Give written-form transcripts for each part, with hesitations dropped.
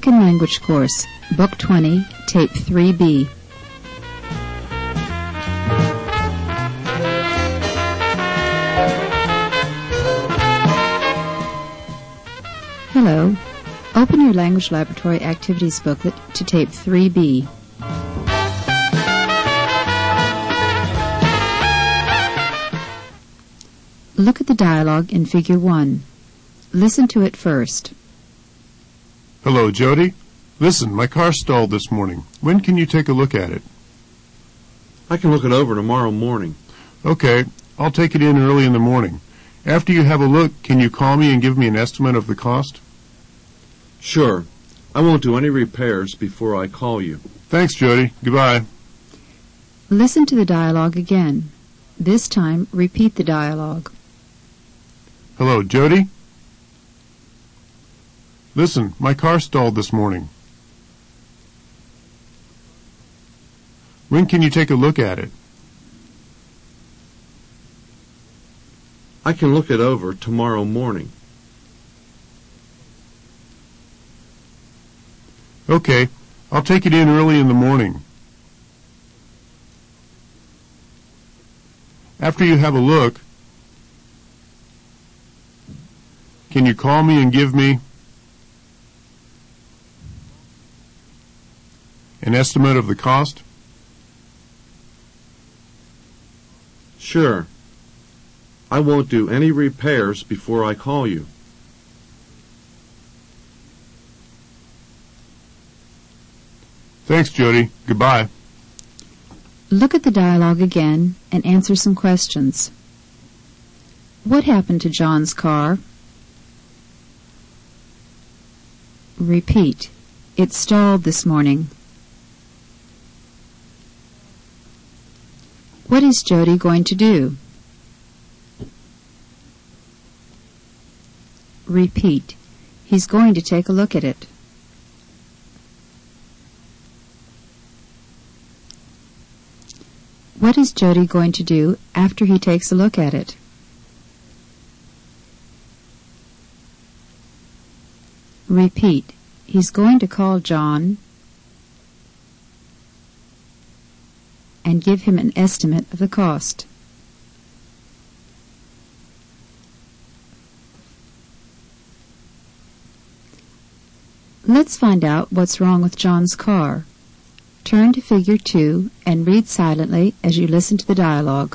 Spoken Language Course, Book 20, Tape 3B. Hello. Open your Language Laboratory Activities booklet to Tape 3B. Look at the dialogue in Figure 1. Listen to it first. Hello, Jody. Listen, my car stalled this morning. When can you take a look at it? I can look it over tomorrow morning. Okay, I'll take it in early in the morning. After you have a look, can you call me and give me an estimate of the cost? Sure. I won't do any repairs before I call you. Thanks, Jody. Goodbye. Listen to the dialogue again. This time, repeat the dialogue. Hello, Jody. Listen, my car stalled this morning. When can you take a look at it? I can look it over tomorrow morning. Okay, I'll take it in early in the morning. After you have a look, can you call me and give me an estimate of the cost? Sure. I won't do any repairs before I call you. Thanks, Jody. Goodbye. Look at the dialogue again and answer some questions. What happened to John's car? Repeat. It stalled this morning. What is Jody going to do? Repeat. He's going to take a look at it. What is Jody going to do after he takes a look at it? Repeat. He's going to call John and give him an estimate of the cost. Let's find out what's wrong with John's car. Turn to Figure 2 and read silently as you listen to the dialogue.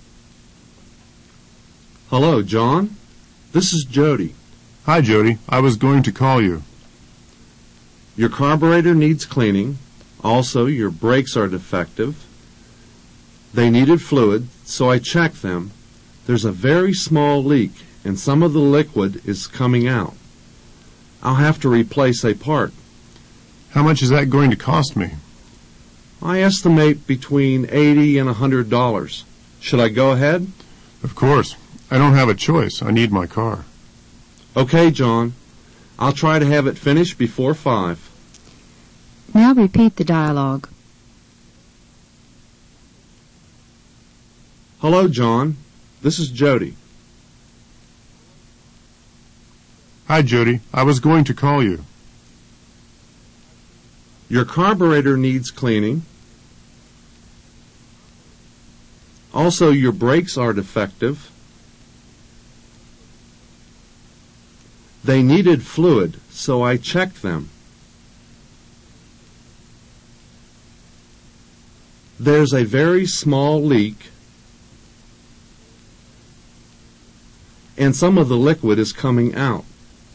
Hello, John. This is Jody. Hi, Jody. I was going to call you. Your carburetor needs cleaning. Also, your brakes are defective. They needed fluid, so I checked them. There's a very small leak, and some of the liquid is coming out. I'll have to replace a part. How much is that going to cost me? I estimate between $80 and $100. Should I go ahead? Of course. I don't have a choice. I need my car. Okay, John. I'll try to have it finished before 5. Now repeat the dialogue. Hello, John. This is Jody. Hi, Jody. I was going to call you. Your carburetor needs cleaning. Also, your brakes are defective. They needed fluid, so I checked them. There's a very small leak, and some of the liquid is coming out.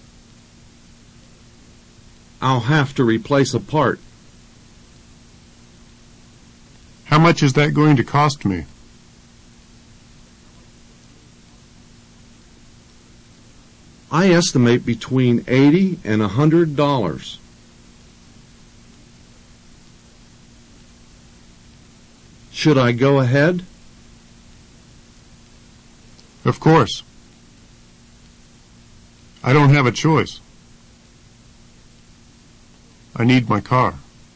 I'll have to replace a part. How much is that going to cost me? I estimate between $80 and $100. Should I go ahead? Of course. I don't have a choice. I need my car.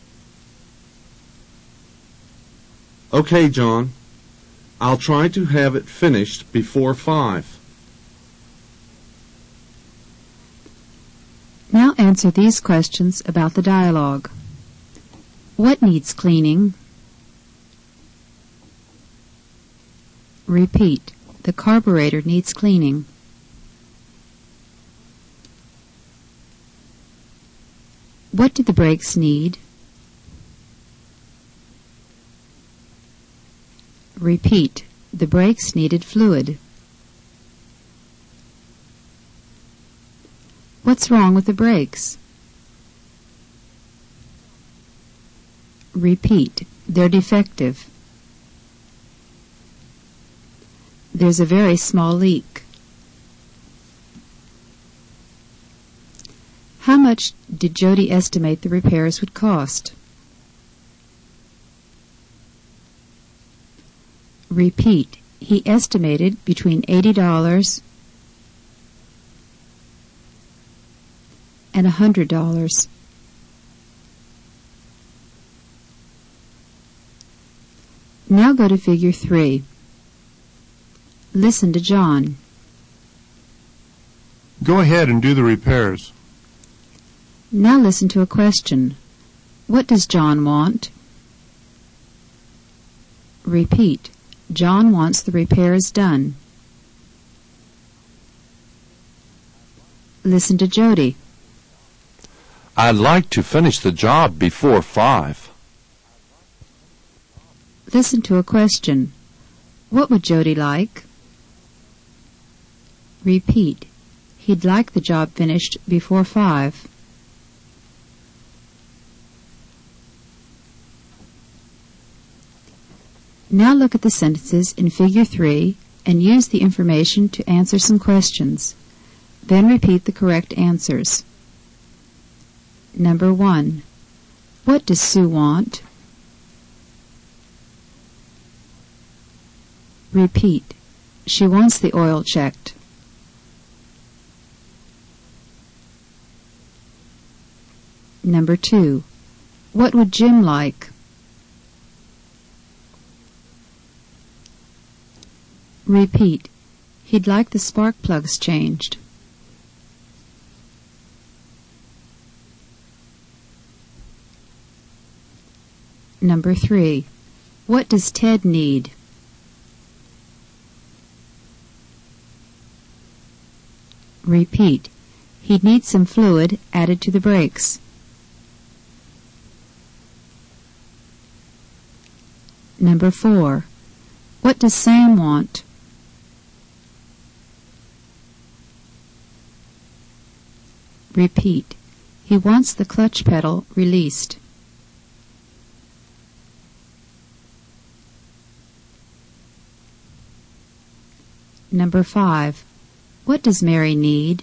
Okay, John. I'll try to have it finished before 5. Now answer answer these questions about the dialogue. What needs cleaning? Repeat. The carburetor needs cleaning. What do the brakes need? Repeat. The brakes needed fluid. What's wrong with the brakes? Repeat. They're defective. There's a very small leak. How much did Jody estimate the repairs would cost? Repeat. He estimated between $80 and $100. Now go to Figure 3. Listen to John. Go ahead and do the repairs. Now listen to a question. What does John want? Repeat. John wants the repairs done. Listen to Jody. I'd like to finish the job before 5. Listen to a question. What would Jody like? Repeat. He'd like the job finished before 5. Now look at the sentences in Figure 3 and use the information to answer some questions. Then repeat the correct answers. Number 1. What does Sue want? Repeat. She wants the oil checked. Number 2. What would Jim like? Repeat. He'd like the spark plugs changed. Number 3. What does Ted need? Repeat. He'd need some fluid added to the brakes. Number 4. What does Sam want? Repeat. He wants the clutch pedal released. Number 5. What does Mary need?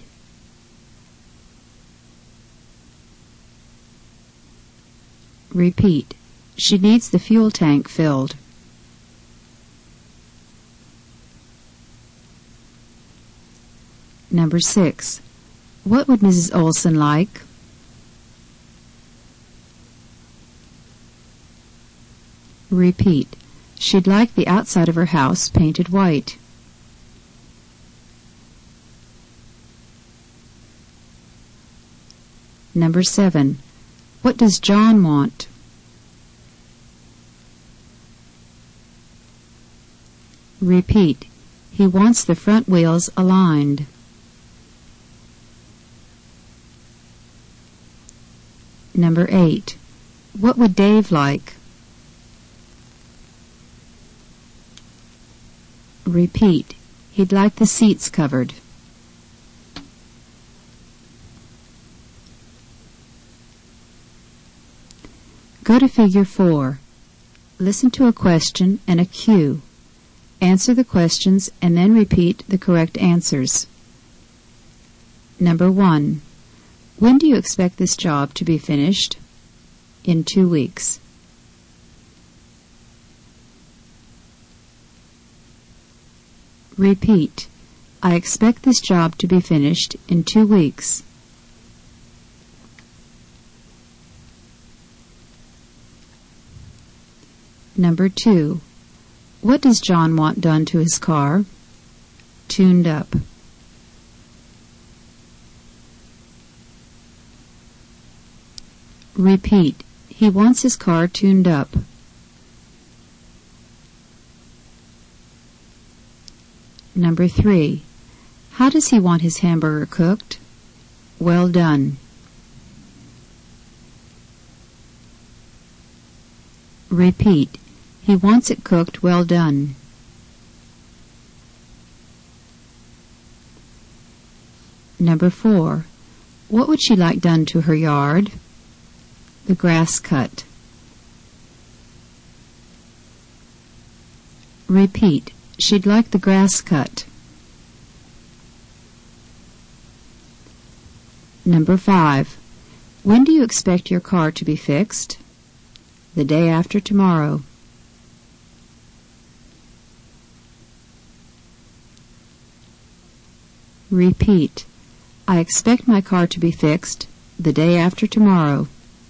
Repeat. She needs the fuel tank filled. Number 6. What would Mrs. Olson like? Repeat. She'd like the outside of her house painted white. Number 7. What does John want? Repeat. He wants the front wheels aligned. Number 8. What would Dave like? Repeat. He'd like the seats covered. Go to Figure 4. Listen to a question and a cue. Answer the questions and then repeat the correct answers. Number 1. When do you expect this job to be finished? In 2 weeks. Repeat. I expect this job to be finished in 2 weeks. Number 2. What does John want done to his car? Tuned up. Repeat. He wants his car tuned up. Number 3. How does he want his hamburger cooked? Well done. Repeat. He wants it cooked well done. Number 4. What would she like done to her yard? The grass cut. Repeat. She'd like the grass cut. Number 5. When do you expect your car to be fixed? The day after tomorrow. Repeat. I expect my car to be fixed the day after tomorrow.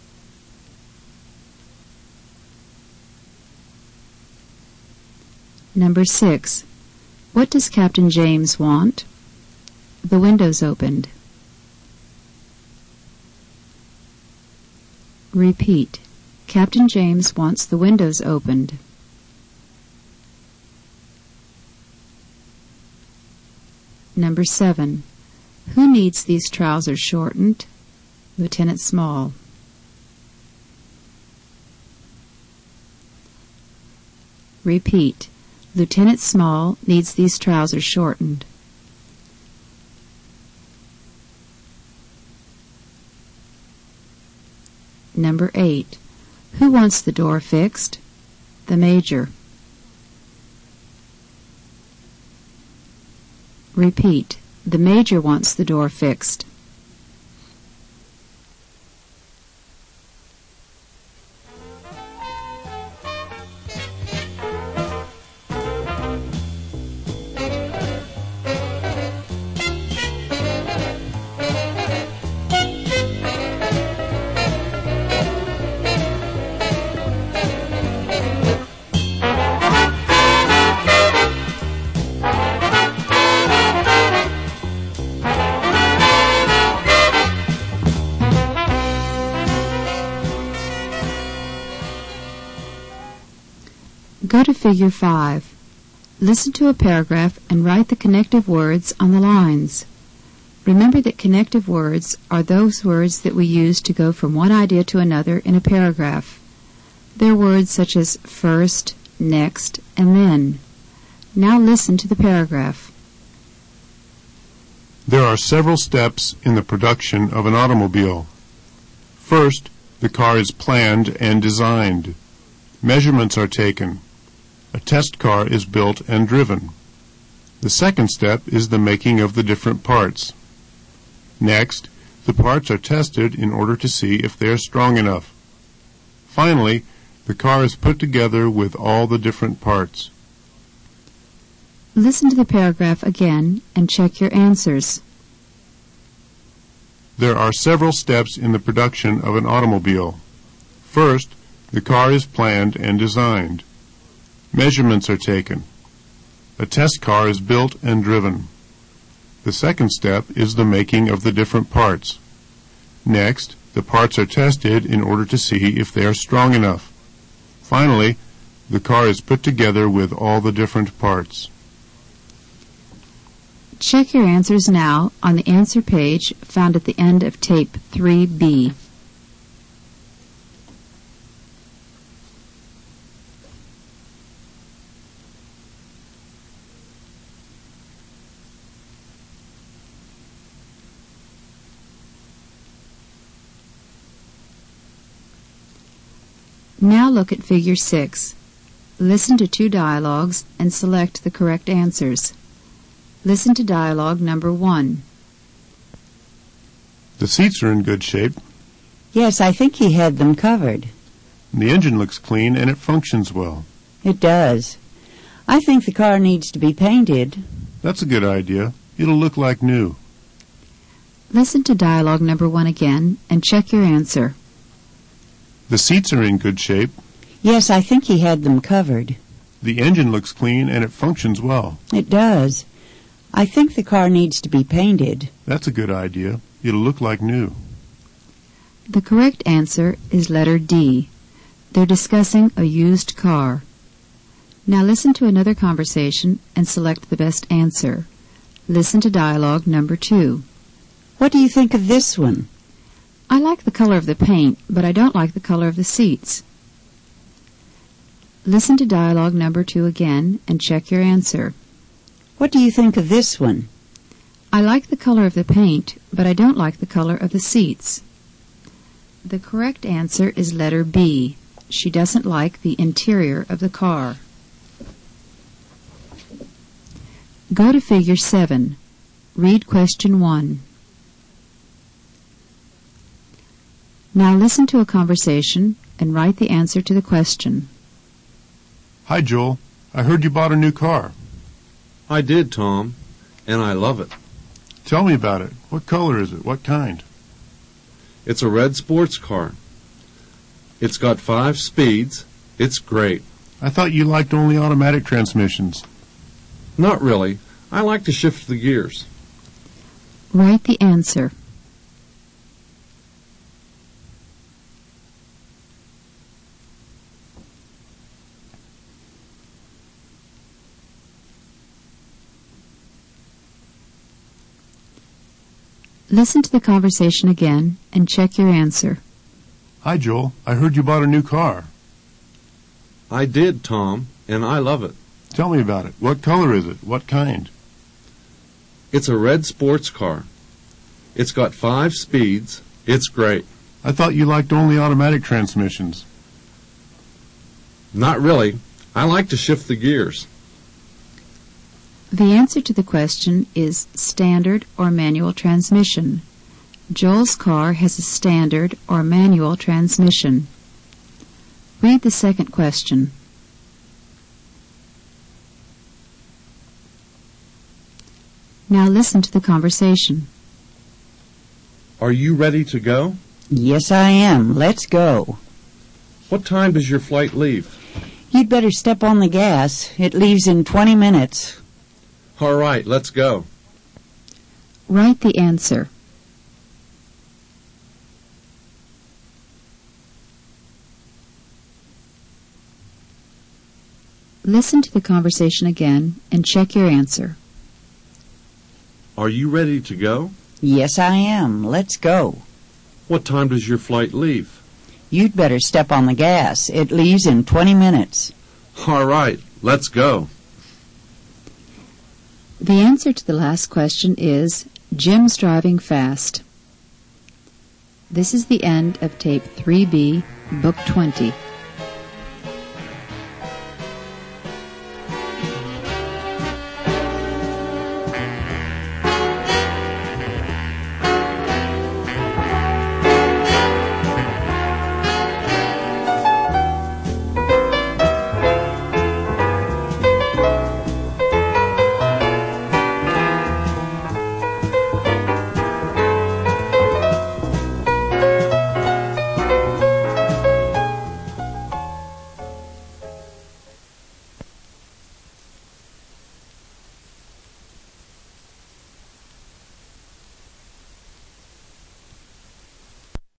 Number 6. What does Captain James want? The windows opened. Repeat. Captain James wants the windows opened. Number 7. Who needs these trousers shortened? Lieutenant Small. Repeat. Lieutenant Small needs these trousers shortened. Number 8. Who wants the door fixed? The Major. Repeat. The Major wants the door fixed. Go to Figure 5. Listen to a paragraph and write the connective words on the lines. Remember that connective words are those words that we use to go from one idea to another in a paragraph. They're words such as first, next, and then. Now listen to the paragraph. There are several steps in the production of an automobile. First, the car is planned and designed. Measurements are taken. A test car is built and driven. The second step is the making of the different parts. Next, the parts are tested in order to see if they are strong enough. Finally, the car is put together with all the different parts. Listen to the paragraph again and check your answers. There are several steps in the production of an automobile. First, the car is planned and designed. Measurements are taken. A test car is built and driven. The second step is the making of the different parts. Next, the parts are tested in order to see if they are strong enough. Finally, the car is put together with all the different parts. Check your answers now on the answer page found at the end of tape 3B. Now look at Figure 6. Listen to 2 dialogues and select the correct answers. Listen to dialogue number 1. The seats are in good shape. Yes, I think he had them covered. The engine looks clean and it functions well. It does. I think the car needs to be painted. That's a good idea. It'll look like new. Listen to dialogue number 1 again and check your answer. The seats are in good shape. Yes, I think he had them covered. The engine looks clean and it functions well. It does. I think the car needs to be painted. That's a good idea. It'll look like new. The correct answer is letter D. They're discussing a used car. Now listen to another conversation and select the best answer. Listen to dialogue number 2. What do you think of this one? I like the color of the paint, but I don't like the color of the seats. Listen to dialogue number 2 again and check your answer. What do you think of this one? I like the color of the paint, but I don't like the color of the seats. The correct answer is letter B. She doesn't like the interior of the car. Go to Figure 7. Read question 1. Now listen to a conversation and write the answer to the question. Hi, Joel. I heard you bought a new car. I did, Tom, and I love it. Tell me about it. What color is it? What kind? It's a red sports car. It's got 5 speeds. It's great. I thought you liked only automatic transmissions. Not really. I like to shift the gears. Write the answer. Listen to the conversation again and check your answer. Hi, Joel. I heard you bought a new car. I did, Tom, and I love it. Tell me about it. What color is it? What kind? It's a red sports car. It's got 5 speeds. It's great. I thought you liked only automatic transmissions. Not really. I like to shift the gears. The answer to the question is standard or manual transmission. Joel's car has a standard or manual transmission. Read the second question. Now listen to the conversation. Are you ready to go? Yes, I am. Let's go. What time does your flight leave? You'd better step on the gas. It leaves in 20 minutes. All right, let's go. Write the answer. Listen to the conversation again and check your answer. Are you ready to go? Yes, I am. Let's go. What time does your flight leave? You'd better step on the gas. It leaves in 20 minutes. All right, let's go. The answer to the last question is Jim's driving fast. This is the end of Tape 3B, Book 20.